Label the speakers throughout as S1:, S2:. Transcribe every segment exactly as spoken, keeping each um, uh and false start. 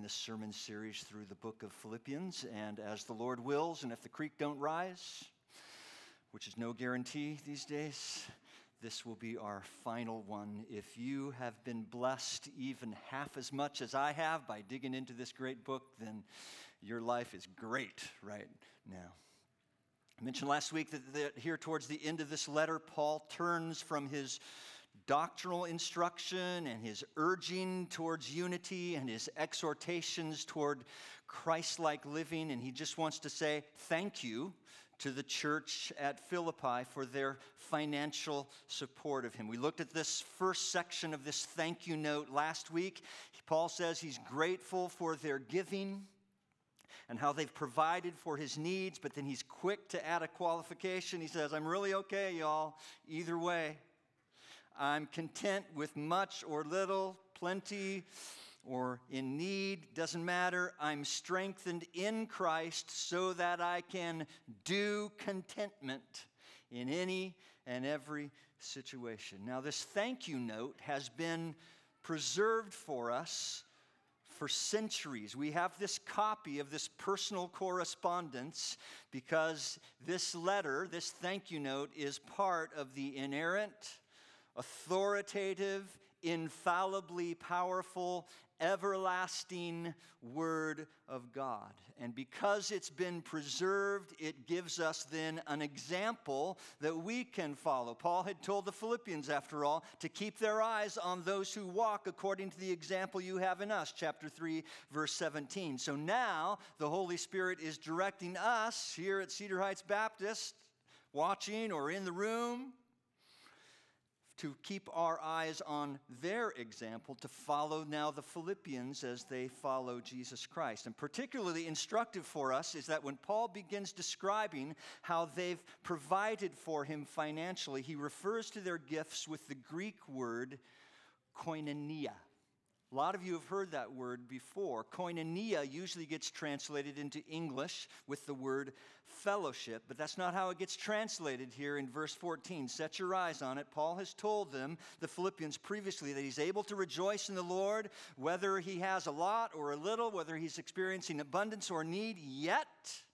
S1: this sermon series through the book of Philippians, and as the Lord wills, and if the creek don't rise, which is no guarantee these days, this will be our final one. If you have been blessed even half as much as I have by digging into this great book, then your life is great right now. I mentioned last week that, that here towards the end of this letter, Paul turns from his doctrinal instruction and his urging towards unity and his exhortations toward Christ-like living, and he just wants to say thank you to the church at Philippi for their financial support of him. We looked at this first section of this thank you note last week. Paul says he's grateful for their giving and how they've provided for his needs, but then he's quick to add a qualification. He says, I'm really okay, y'all, either way. I'm content with much or little, plenty or in need, doesn't matter. I'm strengthened in Christ so that I can do contentment in any and every situation. Now, this thank you note has been preserved for us for centuries. We have this copy of this personal correspondence because this letter, this thank you note, is part of the inerrant, authoritative, infallibly powerful, everlasting Word of God. And because it's been preserved, it gives us then an example that we can follow. Paul had told the Philippians, after all, to keep their eyes on those who walk according to the example you have in us, chapter three, verse seventeen. So now the Holy Spirit is directing us here at Cedar Heights Baptist, watching or in the room, to keep our eyes on their example, to follow now the Philippians as they follow Jesus Christ. And particularly instructive for us is that when Paul begins describing how they've provided for him financially, he refers to their gifts with the Greek word koinonia. A lot of you have heard that word before. Koinonia usually gets translated into English with the word fellowship, but that's not how it gets translated here in verse fourteen. Set your eyes on it. Paul has told them, the Philippians previously, that he's able to rejoice in the Lord, whether he has a lot or a little, whether he's experiencing abundance or need. Yet,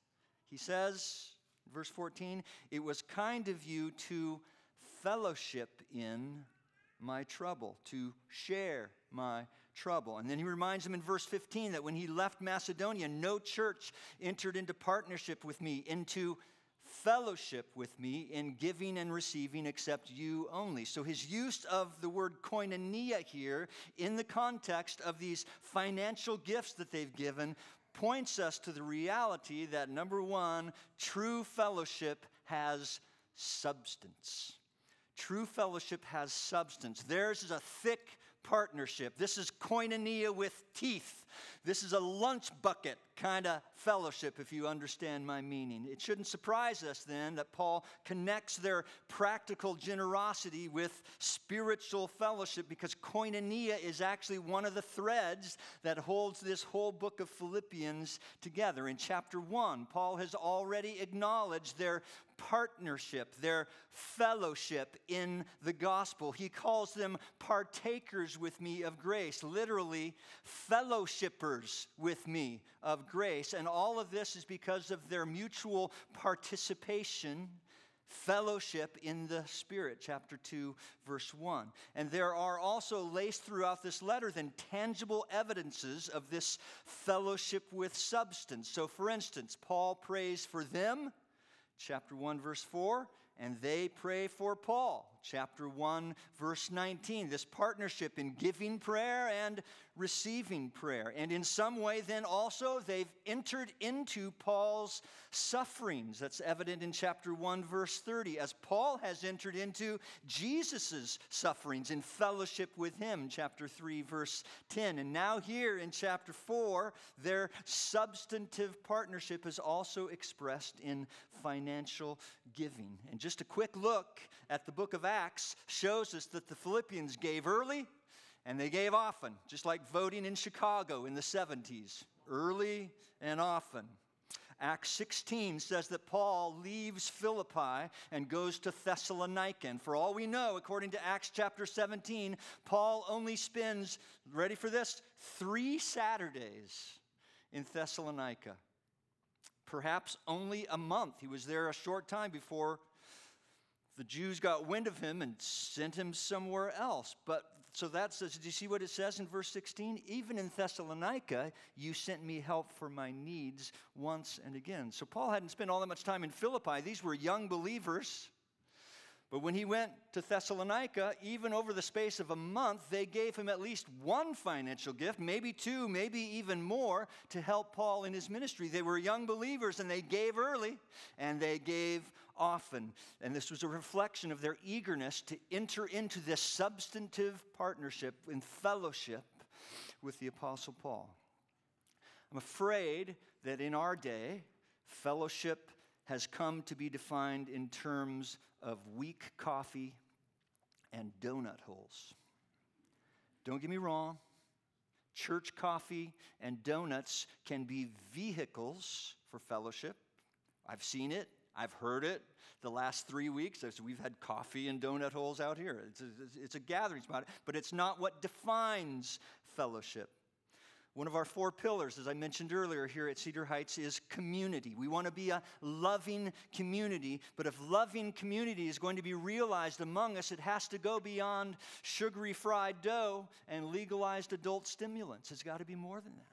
S1: he says, verse fourteen, it was kind of you to fellowship in my trouble, to share my trouble. And then he reminds them in verse fifteen that when he left Macedonia, no church entered into partnership with me, into fellowship with me in giving and receiving except you only. So his use of the word koinonia here in the context of these financial gifts that they've given points us to the reality that, number one, true fellowship has substance. True fellowship has substance. Theirs is a thick partnership. This is koinonia with teeth. This is a lunch bucket kind of fellowship, if you understand my meaning. It shouldn't surprise us then that Paul connects their practical generosity with spiritual fellowship, because koinonia is actually one of the threads that holds this whole book of Philippians together. In chapter one, Paul has already acknowledged their partnership, their fellowship in the gospel. He calls them partakers with me of grace, literally fellowshippers with me of grace. And all of this is because of their mutual participation, fellowship in the Spirit, chapter two, verse one. And there are also laced throughout this letter then tangible evidences of this fellowship with substance. So for instance, Paul prays for them, chapter one, verse four, and they pray for Paul, chapter one, verse nineteen. This partnership in giving prayer and receiving prayer. And in some way then also they've entered into Paul's sufferings. That's evident in chapter one, verse thirty, as Paul has entered into Jesus' sufferings in fellowship with him, chapter three, verse ten. And now here in chapter four, their substantive partnership is also expressed in financial giving. And just a quick look at the book of Acts shows us that the Philippians gave early and they gave often, just like voting in Chicago in the seventies, early and often. Acts sixteen says that Paul leaves Philippi and goes to Thessalonica. And for all we know, according to Acts chapter seventeen, Paul only spends, ready for this, three Saturdays in Thessalonica. Perhaps only a month. He was there a short time before the Jews got wind of him and sent him somewhere else. But so that says, do you see what it says in verse sixteen? Even in Thessalonica, you sent me help for my needs once and again. So Paul hadn't spent all that much time in Philippi. These were young believers. But when he went to Thessalonica, even over the space of a month, they gave him at least one financial gift, maybe two, maybe even more, to help Paul in his ministry. They were young believers, and they gave early, and they gave often. And this was a reflection of their eagerness to enter into this substantive partnership and fellowship with the Apostle Paul. I'm afraid that in our day, fellowship has come to be defined in terms of weak coffee and donut holes. Don't get me wrong. Church coffee and donuts can be vehicles for fellowship. I've seen it. I've heard it. The last three weeks, we've had coffee and donut holes out here. It's a, it's a gathering spot, but it's not what defines fellowship. One of our four pillars, as I mentioned earlier here at Cedar Heights, is community. We want to be a loving community, but if loving community is going to be realized among us, it has to go beyond sugary fried dough and legalized adult stimulants. It's got to be more than that.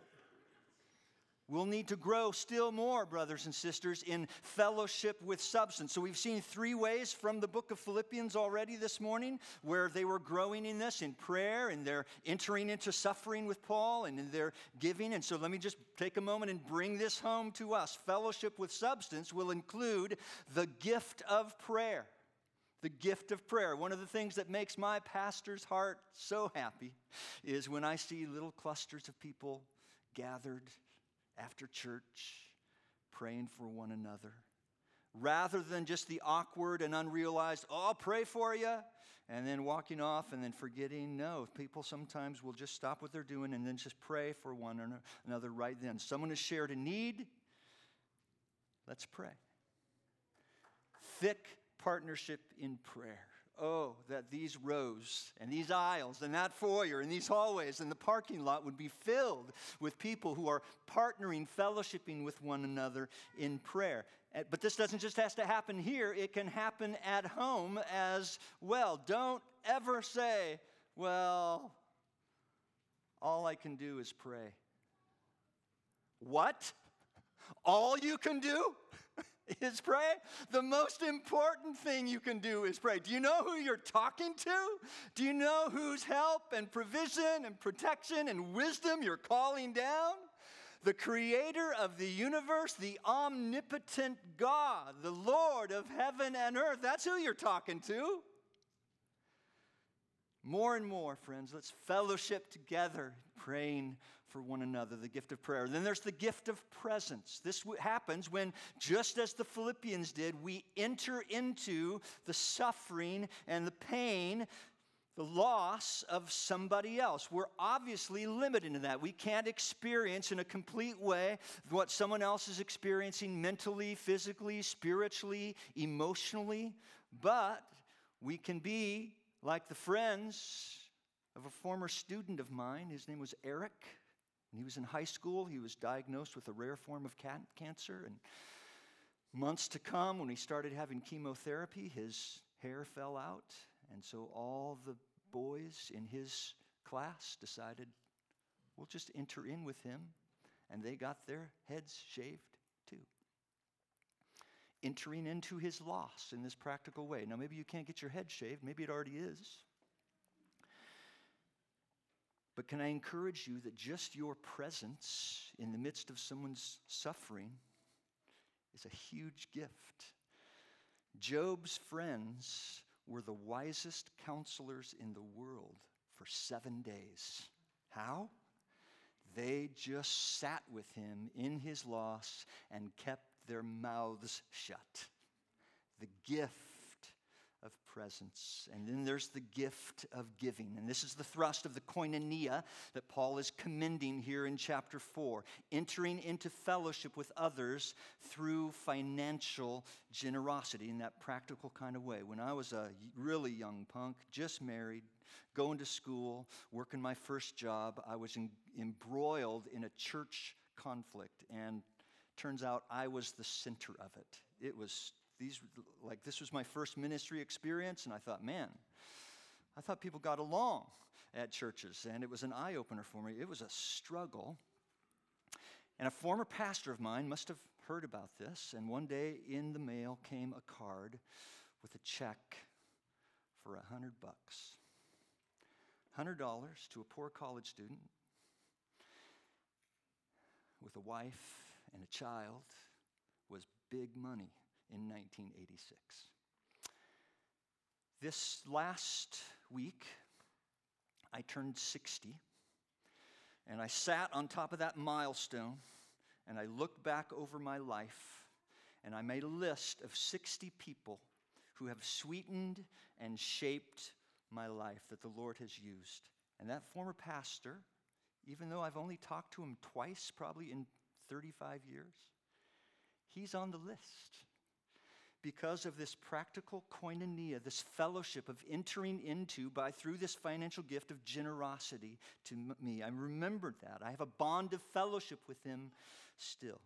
S1: We'll need to grow still more, brothers and sisters, in fellowship with substance. So we've seen three ways from the book of Philippians already this morning where they were growing in this, in prayer, and they're entering into suffering with Paul, and in their giving. And so let me just take a moment and bring this home to us. Fellowship with substance will include the gift of prayer. The gift of prayer. One of the things that makes my pastor's heart so happy is when I see little clusters of people gathered after church, praying for one another. Rather than just the awkward and unrealized, oh, I'll pray for you, and then walking off and then forgetting. No, people sometimes will just stop what they're doing and then just pray for one another right then. Someone has shared a need. Let's pray. Thick partnership in prayer. Oh, that these rows and these aisles and that foyer and these hallways and the parking lot would be filled with people who are partnering, fellowshipping with one another in prayer. But this doesn't just have to happen here. It can happen at home as well. Don't ever say, well, all I can do is pray. What? All you can do is pray? The most important thing you can do is pray. Do you know who you're talking to? Do you know whose help and provision and protection and wisdom you're calling down? The creator of the universe, the omnipotent God, the Lord of heaven and earth. That's who you're talking to. More and more, friends, let's fellowship together, praying for one another, the gift of prayer. Then there's the gift of presence. This happens when, just as the Philippians did, we enter into the suffering and the pain, the loss of somebody else. We're obviously limited in that. We can't experience in a complete way what someone else is experiencing mentally, physically, spiritually, emotionally, but we can be like the friends of a former student of mine. His name was Eric. When he was in high school, he was diagnosed with a rare form of can- cancer. And months to come, when he started having chemotherapy, his hair fell out. And so all the boys in his class decided, we'll just enter in with him. And they got their heads shaved too. Entering into his loss in this practical way. Now, maybe you can't get your head shaved. Maybe it already is. But can I encourage you that just your presence in the midst of someone's suffering is a huge gift. Job's friends were the wisest counselors in the world for seven days. How? They just sat with him in his loss and kept their mouths shut. The gift of presence. And then there's the gift of giving. And this is the thrust of the koinonia that Paul is commending here in chapter four. Entering into fellowship with others through financial generosity in that practical kind of way. When I was a really young punk, just married, going to school, working my first job, I was in, embroiled in a church conflict. And turns out I was the center of it. It was These, like, this was my first ministry experience, and I thought, man, I thought people got along at churches, and it was an eye-opener for me. It was a struggle. And a former pastor of mine must have heard about this, and one day in the mail came a card with a check for a hundred bucks. Hundred dollars to a poor college student with a wife and a child was big money in nineteen eighty-six. This last week, I turned sixty, and I sat on top of that milestone, and I looked back over my life, and I made a list of sixty people who have sweetened and shaped my life that the Lord has used. And that former pastor, even though I've only talked to him twice, probably in thirty-five years, he's on the list. Because of this practical koinonia, this fellowship of entering into by through this financial gift of generosity to me. I remembered that. I have a bond of fellowship with him still.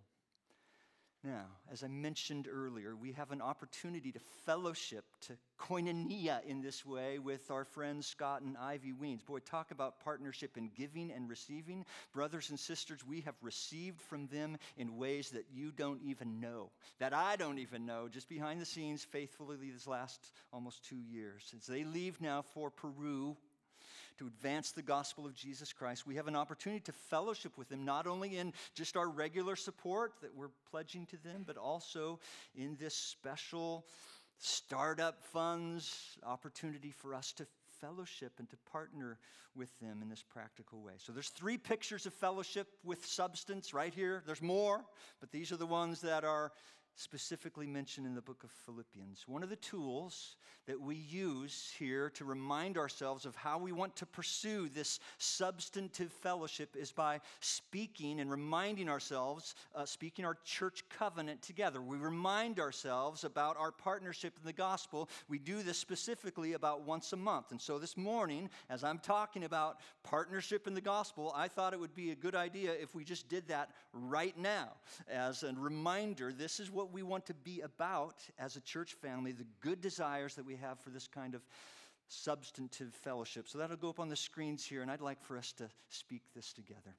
S1: Now, as I mentioned earlier, we have an opportunity to fellowship, to koinonia in this way with our friends Scott and Ivy Weens. Boy, talk about partnership in giving and receiving. Brothers and sisters, we have received from them in ways that you don't even know, that I don't even know, just behind the scenes faithfully these last almost two years. As they leave now for Peru, to advance the gospel of Jesus Christ, we have an opportunity to fellowship with them, not only in just our regular support that we're pledging to them, but also in this special startup funds opportunity for us to fellowship and to partner with them in this practical way. So there's three pictures of fellowship with substance right here. There's more, but these are the ones that are specifically mentioned in the book of Philippians. One of the tools that we use here to remind ourselves of how we want to pursue this substantive fellowship is by speaking and reminding ourselves, uh, speaking our church covenant together. We remind ourselves about our partnership in the gospel. We do this specifically about once a month. And so this morning, as I'm talking about partnership in the gospel, I thought it would be a good idea if we just did that right now as a reminder. This is what we want to be about as a church family, the good desires that we have for this kind of substantive fellowship. So that'll go up on the screens here, and I'd like for us to speak this together.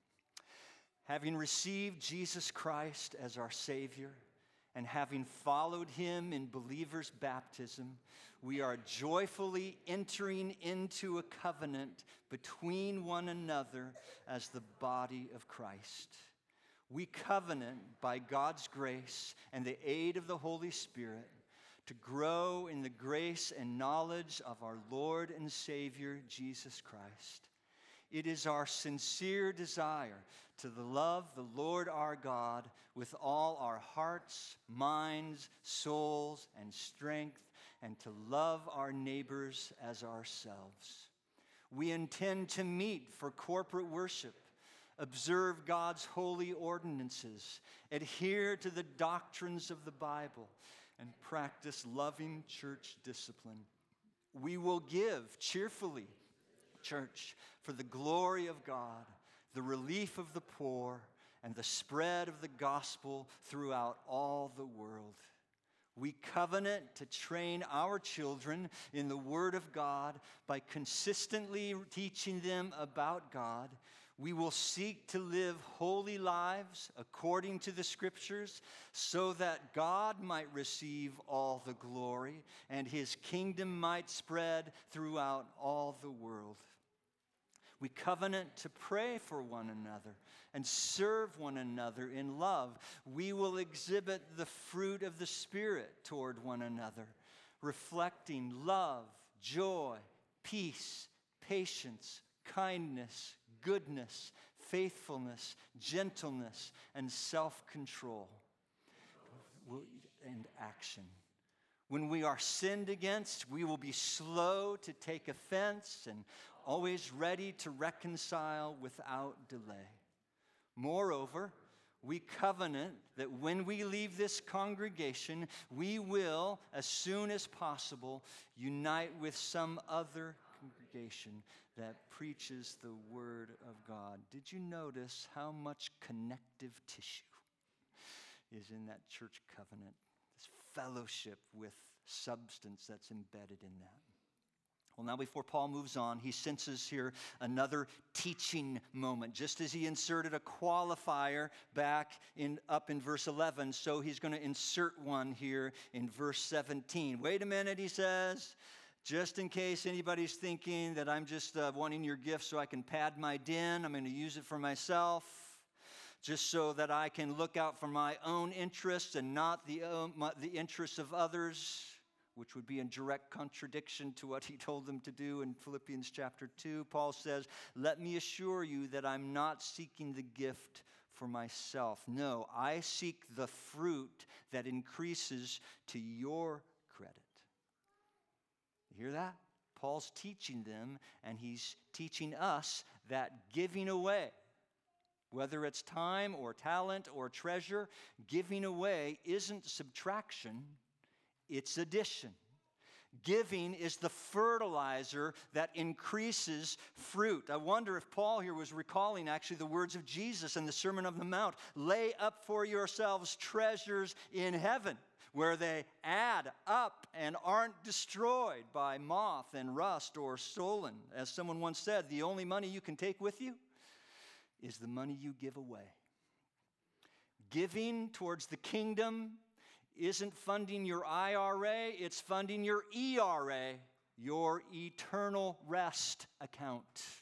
S1: Having received Jesus Christ as our Savior and having followed him in believers' baptism, we are joyfully entering into a covenant between one another as the body of Christ. We covenant by God's grace and the aid of the Holy Spirit to grow in the grace and knowledge of our Lord and Savior, Jesus Christ. It is our sincere desire to love the Lord our God with all our hearts, minds, souls, and strength, and to love our neighbors as ourselves. We intend to meet for corporate worship, observe God's holy ordinances, adhere to the doctrines of the Bible, and practice loving church discipline. We will give cheerfully, church, for the glory of God, the relief of the poor, and the spread of the gospel throughout all the world. We covenant to train our children in the Word of God by consistently teaching them about God. We will seek to live holy lives according to the Scriptures so that God might receive all the glory and his kingdom might spread throughout all the world. We covenant to pray for one another and serve one another in love. We will exhibit the fruit of the Spirit toward one another, reflecting love, joy, peace, patience, kindness, goodness, faithfulness, gentleness, and self-control and action. When we are sinned against, we will be slow to take offense and always ready to reconcile without delay. Moreover, we covenant that when we leave this congregation, we will, as soon as possible, unite with some other congregation that preaches the Word of God. Did you notice how much connective tissue is in that church covenant? This fellowship with substance that's embedded in that. Well, now before Paul moves on, he senses here another teaching moment. Just as he inserted a qualifier back in up in verse eleven, so he's going to insert one here in verse seventeen. Wait a minute, he says. Just in case anybody's thinking that I'm just uh, wanting your gift so I can pad my den, I'm going to use it for myself, just so that I can look out for my own interests and not the, uh, my, the interests of others, which would be in direct contradiction to what he told them to do in Philippians chapter two. Paul says, let me assure you that I'm not seeking the gift for myself. No, I seek the fruit that increases to your credit. You hear that? Paul's teaching them, and he's teaching us that giving away, whether it's time or talent or treasure, giving away isn't subtraction, it's addition. Giving is the fertilizer that increases fruit. I wonder if Paul here was recalling actually the words of Jesus in the Sermon on the Mount. Lay up for yourselves treasures in heaven, where they add up and aren't destroyed by moth and rust or stolen. As someone once said, the only money you can take with you is the money you give away. Giving towards the kingdom isn't funding your I R A, it's funding your E R A, your eternal rest account.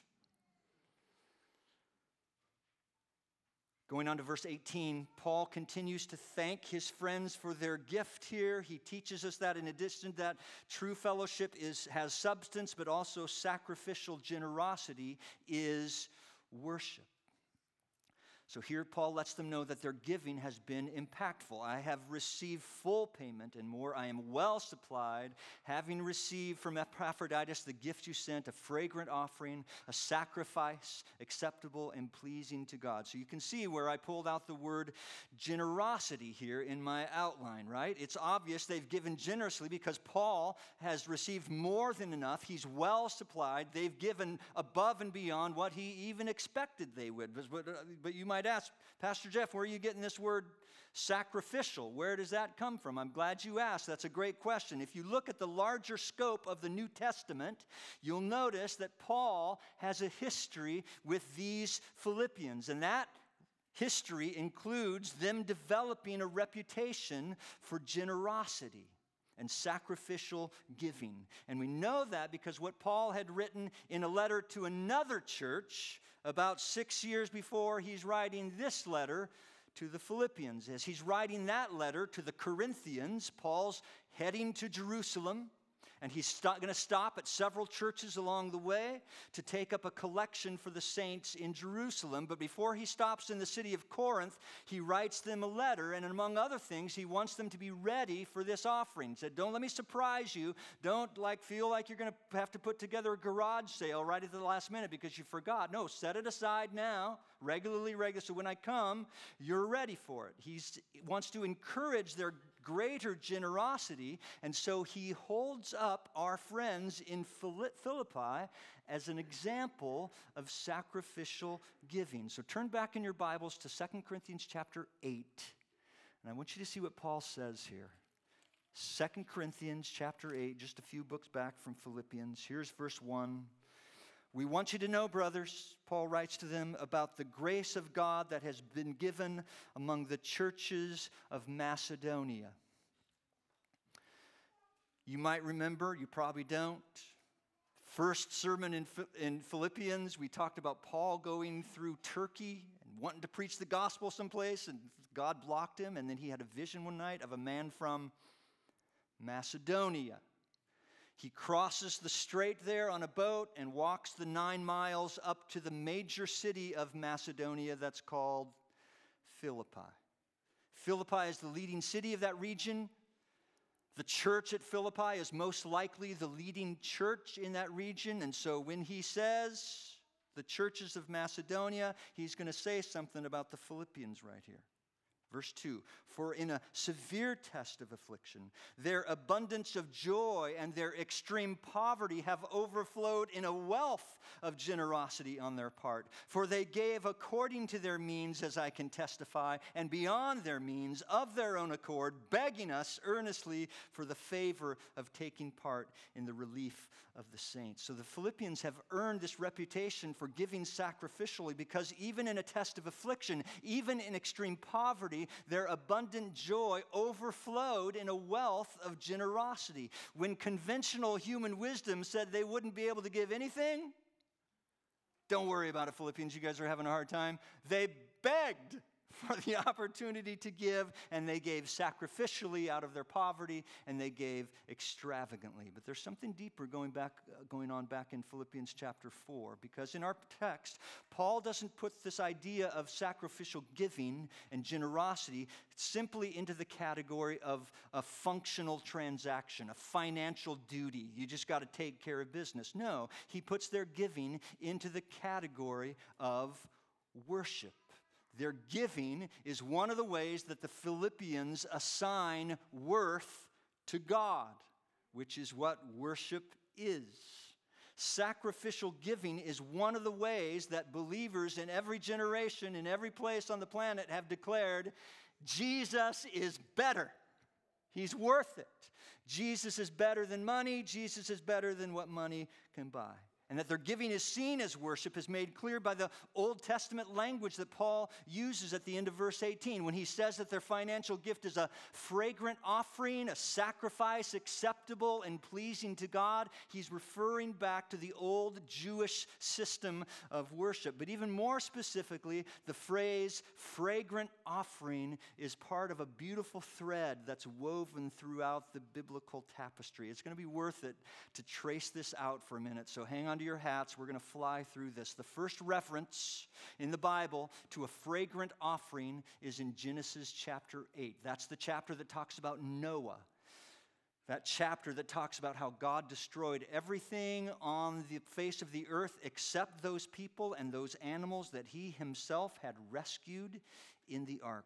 S1: Going on to verse eighteen, Paul continues to thank his friends for their gift here. He teaches us that in addition to that, true fellowship is, has substance, but also sacrificial generosity is worship. So here Paul lets them know that their giving has been impactful. I have received full payment and more. I am well supplied, having received from Epaphroditus the gift you sent, a fragrant offering, a sacrifice acceptable and pleasing to God. So you can see where I pulled out the word generosity here in my outline, right? It's obvious they've given generously because Paul has received more than enough. He's well supplied. They've given above and beyond what he even expected they would. But, but you might ask, Pastor Jeff, where are you getting this word sacrificial? Where does that come from? I'm glad you asked. That's a great question. If you look at the larger scope of the New Testament, you'll notice that Paul has a history with these Philippians, and that history includes them developing a reputation for generosity and sacrificial giving. And we know that because what Paul had written in a letter to another church about six years before he's writing this letter to the Philippians. As he's writing that letter to the Corinthians, Paul's heading to Jerusalem, and he's st- going to stop at several churches along the way to take up a collection for the saints in Jerusalem. But before he stops in the city of Corinth, he writes them a letter, and among other things, he wants them to be ready for this offering. He said, don't let me surprise you. Don't like feel like you're going to have to put together a garage sale right at the last minute because you forgot. No, set it aside now, regularly, regularly, so when I come, you're ready for it. He's, he wants to encourage their greater generosity, and so he holds up our friends in Philippi as an example of sacrificial giving. So turn back in your Bibles to Second Corinthians chapter eight, and I want you to see what Paul says here. Second Corinthians chapter eight, just a few books back from Philippians. Here's verse one. We want you to know, brothers, Paul writes to them, about the grace of God that has been given among the churches of Macedonia. You might remember, you probably don't. First sermon in, in Philippians, we talked about Paul going through Turkey and wanting to preach the gospel someplace, and God blocked him, and then he had a vision one night of a man from Macedonia. He crosses the strait there on a boat and walks the nine miles up to the major city of Macedonia that's called Philippi. Philippi is the leading city of that region. The church at Philippi is most likely the leading church in that region. And so when he says the churches of Macedonia, he's going to say something about the Philippians right here. Verse two, for in a severe test of affliction, their abundance of joy and their extreme poverty have overflowed in a wealth of generosity on their part. For they gave according to their means, as I can testify, and beyond their means, of their own accord, begging us earnestly for the favor of taking part in the relief of the saints. So the Philippians have earned this reputation for giving sacrificially, because even in a test of affliction, even in extreme poverty, their abundant joy overflowed in a wealth of generosity. When conventional human wisdom said they wouldn't be able to give anything, don't worry about it, Philippians, you guys are having a hard time. They begged for the opportunity to give, and they gave sacrificially out of their poverty, and they gave extravagantly. But there's something deeper going back, uh, going on back in Philippians chapter four, because in our text, Paul doesn't put this idea of sacrificial giving and generosity simply into the category of a functional transaction, a financial duty. You just got to take care of business. No, he puts their giving into the category of worship. Their giving is one of the ways that the Philippians assign worth to God, which is what worship is. Sacrificial giving is one of the ways that believers in every generation, in every place on the planet, have declared, Jesus is better. He's worth it. Jesus is better than money. Jesus is better than what money can buy. And that their giving is seen as worship is made clear by the Old Testament language that Paul uses at the end of verse eighteen, when he says that their financial gift is a fragrant offering, a sacrifice acceptable and pleasing to God. He's referring back to the old Jewish system of worship. But even more specifically, the phrase fragrant offering is part of a beautiful thread that's woven throughout the biblical tapestry. It's going to be worth it to trace this out for a minute, so hang on to your hats. We're going to fly through this. The first reference in the Bible to a fragrant offering is in Genesis chapter eight. That's the chapter that talks about Noah. That chapter that talks about how God destroyed everything on the face of the earth except those people and those animals that he himself had rescued in the ark.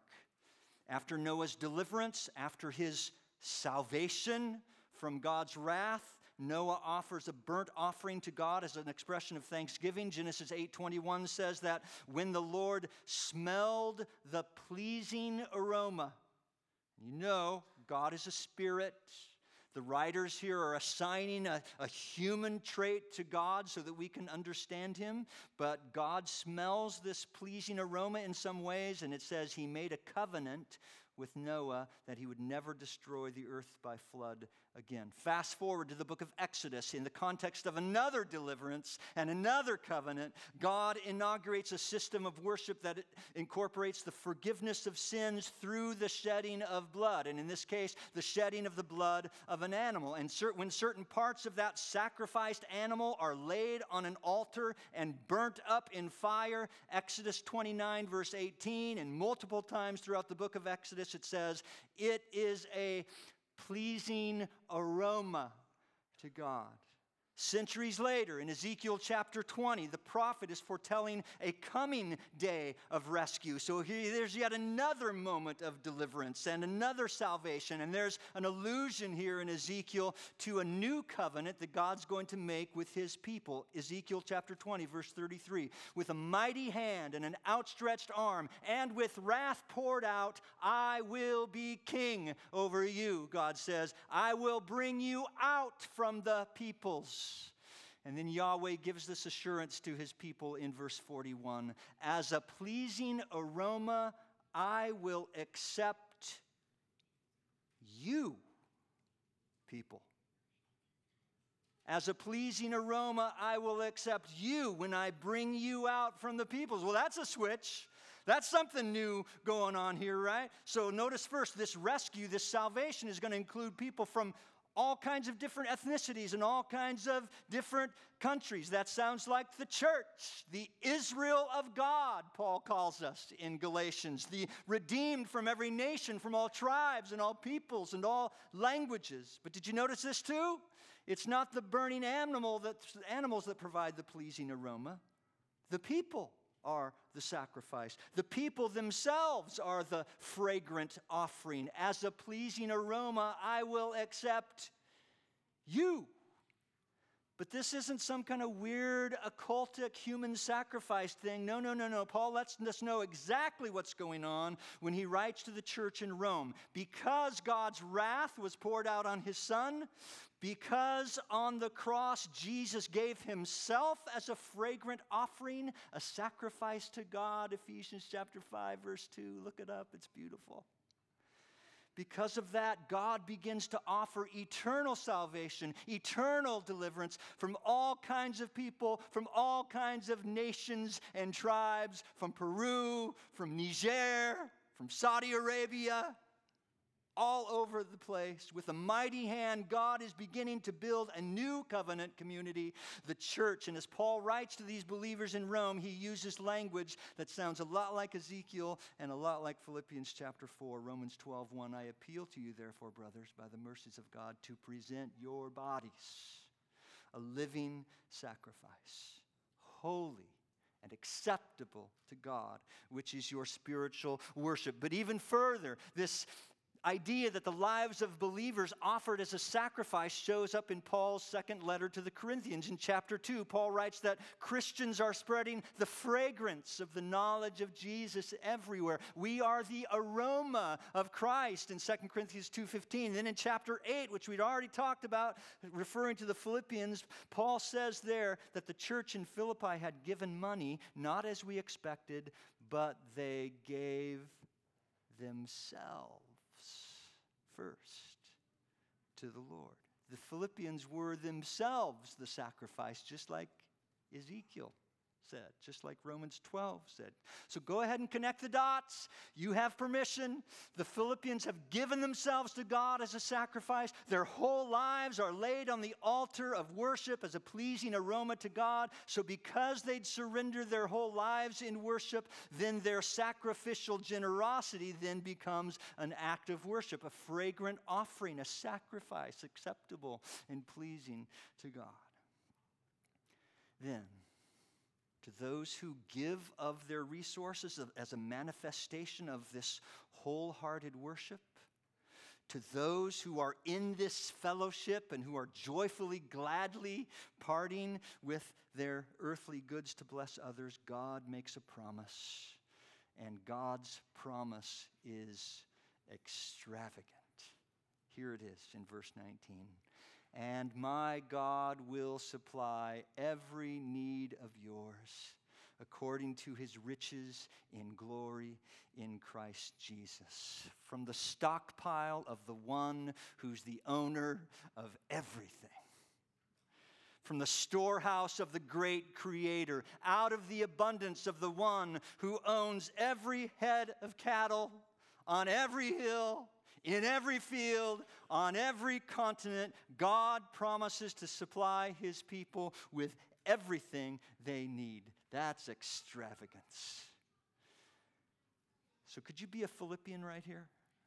S1: After Noah's deliverance, after his salvation from God's wrath, Noah offers a burnt offering to God as an expression of thanksgiving. Genesis eight twenty-one says that when the Lord smelled the pleasing aroma, you know God is a spirit. The writers here are assigning a, a human trait to God so that we can understand him. But God smells this pleasing aroma in some ways, and it says he made a covenant with Noah that he would never destroy the earth by flood again. Fast forward to the book of Exodus. In the context of another deliverance and another covenant, God inaugurates a system of worship that incorporates the forgiveness of sins through the shedding of blood. And in this case, the shedding of the blood of an animal. And when certain parts of that sacrificed animal are laid on an altar and burnt up in fire, Exodus twenty-nine verse eighteen, and multiple times throughout the book of Exodus, it says, it is a pleasing aroma to God. Centuries later, in Ezekiel chapter twenty, the prophet is foretelling a coming day of rescue. So here, there's yet another moment of deliverance and another salvation. And there's an allusion here in Ezekiel to a new covenant that God's going to make with his people. Ezekiel chapter twenty, verse thirty-three. With a mighty hand and an outstretched arm, and with wrath poured out, I will be king over you, God says. I will bring you out from the peoples. And then Yahweh gives this assurance to his people in verse forty-one. As a pleasing aroma, I will accept you, people. As a pleasing aroma, I will accept you when I bring you out from the peoples. Well, that's a switch. That's something new going on here, right? So notice first, this rescue, this salvation is going to include people from all kinds of different ethnicities and all kinds of different countries. That sounds like the church, the Israel of God, Paul calls us in Galatians, the redeemed from every nation, from all tribes and all peoples and all languages. But did you notice this too? It's not the burning animal that, animals that provide the pleasing aroma. The people are the sacrifice. The people themselves are the fragrant offering. As a pleasing aroma, I will accept you. But this isn't some kind of weird, occultic human sacrifice thing. No, no, no, no. Paul lets us know exactly what's going on when he writes to the church in Rome. Because God's wrath was poured out on his Son, because on the cross Jesus gave himself as a fragrant offering, a sacrifice to God, Ephesians chapter five, verse two. Look it up, it's beautiful. Because of that, God begins to offer eternal salvation, eternal deliverance from all kinds of people, from all kinds of nations and tribes, from Peru, from Niger, from Saudi Arabia, all over the place. With a mighty hand, God is beginning to build a new covenant community, the church. And as Paul writes to these believers in Rome, he uses language that sounds a lot like Ezekiel and a lot like Philippians chapter four, Romans twelve one. I appeal to you, therefore, brothers, by the mercies of God, to present your bodies a living sacrifice, holy and acceptable to God, which is your spiritual worship. But even further, this idea that the lives of believers offered as a sacrifice shows up in Paul's second letter to the Corinthians. In chapter two, Paul writes that Christians are spreading the fragrance of the knowledge of Jesus everywhere. We are the aroma of Christ in Second Corinthians two fifteen. Then in chapter eight, which we'd already talked about, referring to the Philippians, Paul says there that the church in Philippi had given money, not as we expected, but they gave themselves first to the Lord. The Philippians were themselves the sacrifice, just like Ezekiel said, just like Romans twelve said. So go ahead and connect the dots. You have permission. The Philippians have given themselves to God as a sacrifice. Their whole lives are laid on the altar of worship as a pleasing aroma to God. So because they'd surrendered their whole lives in worship, then their sacrificial generosity then becomes an act of worship, a fragrant offering, a sacrifice acceptable and pleasing to God. Then, to those who give of their resources as a manifestation of this wholehearted worship, to those who are in this fellowship and who are joyfully, gladly parting with their earthly goods to bless others, God makes a promise. And God's promise is extravagant. Here it is in verse nineteen. And my God will supply every need of yours according to his riches in glory in Christ Jesus. From the stockpile of the one who's the owner of everything. From the storehouse of the great Creator, out of the abundance of the one who owns every head of cattle on every hill, in every field, on every continent, God promises to supply his people with everything they need. That's extravagance. So could you be a Philippian right here?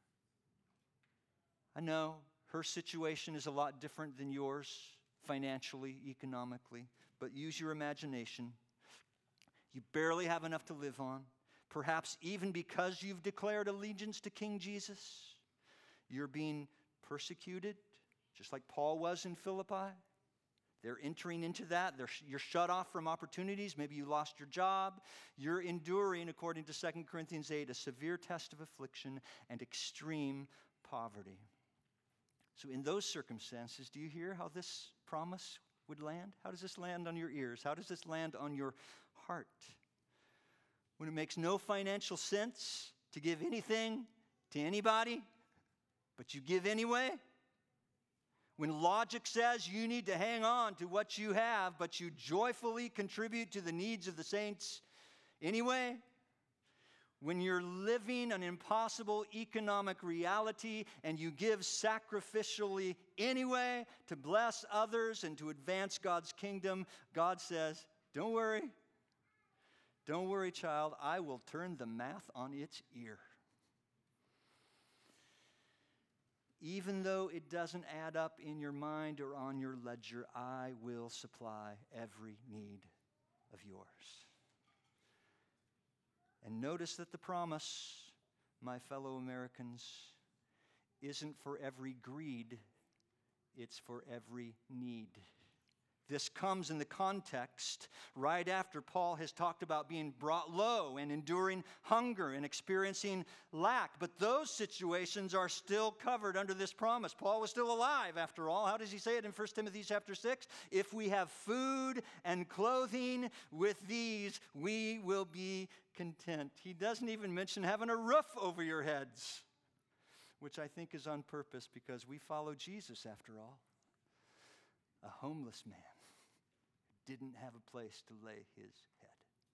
S1: I know her situation is a lot different than yours, financially, economically, but use your imagination. You barely have enough to live on, perhaps even because you've declared allegiance to King Jesus. You're being persecuted, just like Paul was in Philippi. They're entering into that. They're, you're shut off from opportunities. Maybe you lost your job. You're enduring, according to Second Corinthians eight, a severe test of affliction and extreme poverty. So in those circumstances, do you hear how this promise would land? How does this land on your ears? How does this land on your heart? When it makes no financial sense to give anything to anybody, but you give anyway? When logic says you need to hang on to what you have, but you joyfully contribute to the needs of the saints anyway? when you're living an impossible economic reality and you give sacrificially anyway to bless others and to advance God's kingdom, God says, don't worry. Don't worry, child. I will turn the math on its ear. Even though it doesn't add up in your mind or on your ledger, I will supply every need of yours. And notice that the promise, my fellow Americans, isn't for every greed, it's for every need. This comes in the context right after Paul has talked about being brought low and enduring hunger and experiencing lack. But those situations are still covered under this promise. Paul was still alive, after all. How does he say it in First Timothy chapter six? If we have food and clothing, with these we will be content. He doesn't even mention having a roof over your heads, which I think is on purpose because we follow Jesus, after all. A homeless man didn't have a place to lay his head.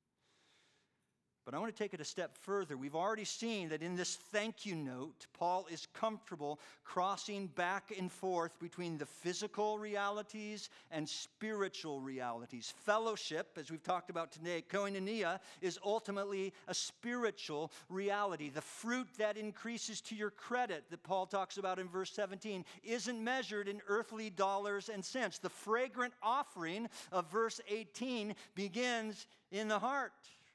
S1: But I want to take it a step further. We've already seen that in this thank you note, Paul is comfortable crossing back and forth between the physical realities and spiritual realities. Fellowship, as we've talked about today, koinonia, is ultimately a spiritual reality. The fruit that increases to your credit that Paul talks about in verse seventeen isn't measured in earthly dollars and cents. The fragrant offering of verse eighteen begins in the heart.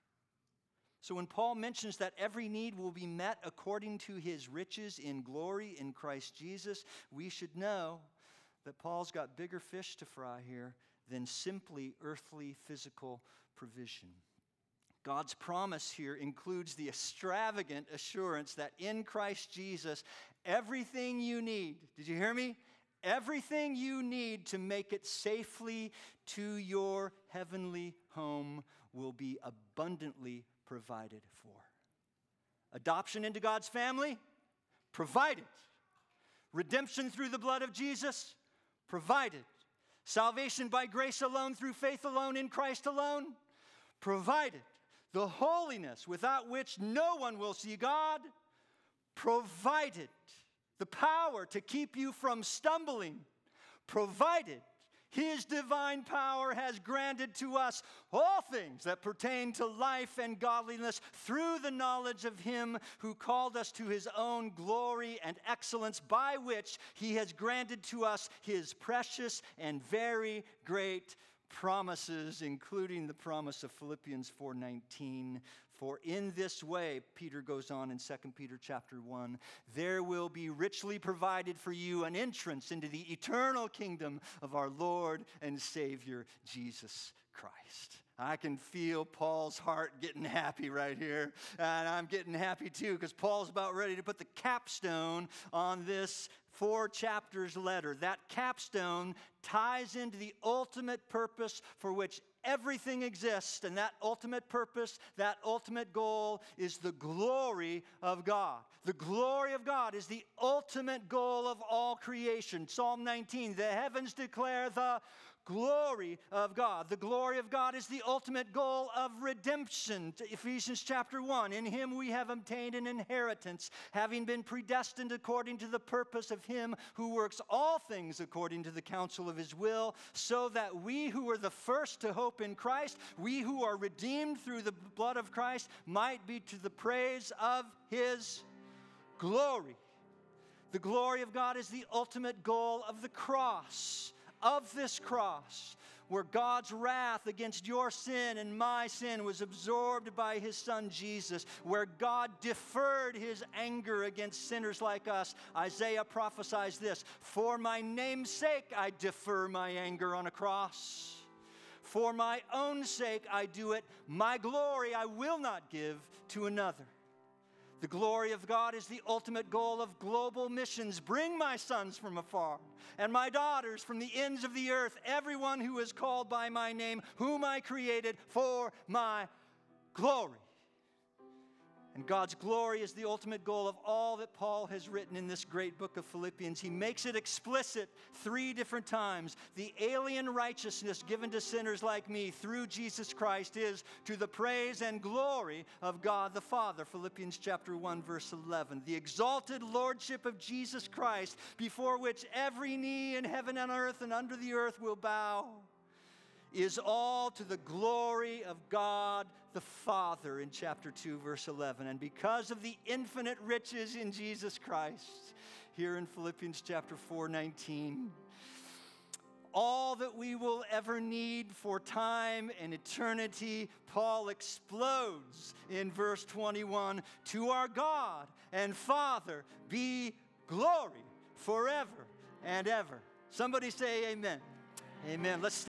S1: So when Paul mentions that every need will be met according to his riches in glory in Christ Jesus, we should know that Paul's got bigger fish to fry here than simply earthly physical provision. God's promise here includes the extravagant assurance that in Christ Jesus, everything you need, did you hear me? Everything you need to make it safely to your heavenly home will be abundantly provided for. Adoption into God's family? Provided. Redemption through the blood of Jesus? Provided. Salvation by grace alone, through faith alone, in Christ alone? Provided. The holiness without which no one will see God? Provided. The power to keep you from stumbling? Provided. His divine power has granted to us all things that pertain to life and godliness through the knowledge of Him who called us to His own glory and excellence, by which He has granted to us His precious and very great promises, including the promise of Philippians four nineteen. For in this way, Peter goes on in Second Peter chapter one, there will be richly provided for you an entrance into the eternal kingdom of our Lord and Savior, Jesus Christ. I can feel Paul's heart getting happy right here. And I'm getting happy too, because Paul's about ready to put the capstone on this four chapters letter. That capstone ties into the ultimate purpose for which everything exists, and that ultimate purpose, that ultimate goal is the glory of God. The glory of God is the ultimate goal of all creation. Psalm nineteen, the heavens declare the glory of God. The glory of God is the ultimate goal of redemption. Ephesians chapter one, in Him we have obtained an inheritance, having been predestined according to the purpose of Him who works all things according to the counsel of His will, so that we who were the first to hope in Christ, we who are redeemed through the blood of Christ, might be to the praise of His glory. The glory of God is the ultimate goal of the cross. Of this cross, where God's wrath against your sin and my sin was absorbed by His Son Jesus, where God deferred His anger against sinners like us. Isaiah prophesies this, for my name's sake I defer my anger on a cross. For my own sake I do it. My glory I will not give to another. The glory of God is the ultimate goal of global missions. Bring my sons from afar and my daughters from the ends of the earth, everyone who is called by my name, whom I created for my glory. And God's glory is the ultimate goal of all that Paul has written in this great book of Philippians. He makes it explicit three different times. The alien righteousness given to sinners like me through Jesus Christ is to the praise and glory of God the Father. Philippians chapter one, verse eleven. The exalted lordship of Jesus Christ, before which every knee in heaven and earth and under the earth will bow, is all to the glory of God the Father in chapter two, verse eleven. And because of the infinite riches in Jesus Christ, here in Philippians chapter four, nineteen, all that we will ever need for time and eternity, Paul explodes in verse twenty-one. To our God and Father be glory forever and ever. Somebody say amen. Amen. Let's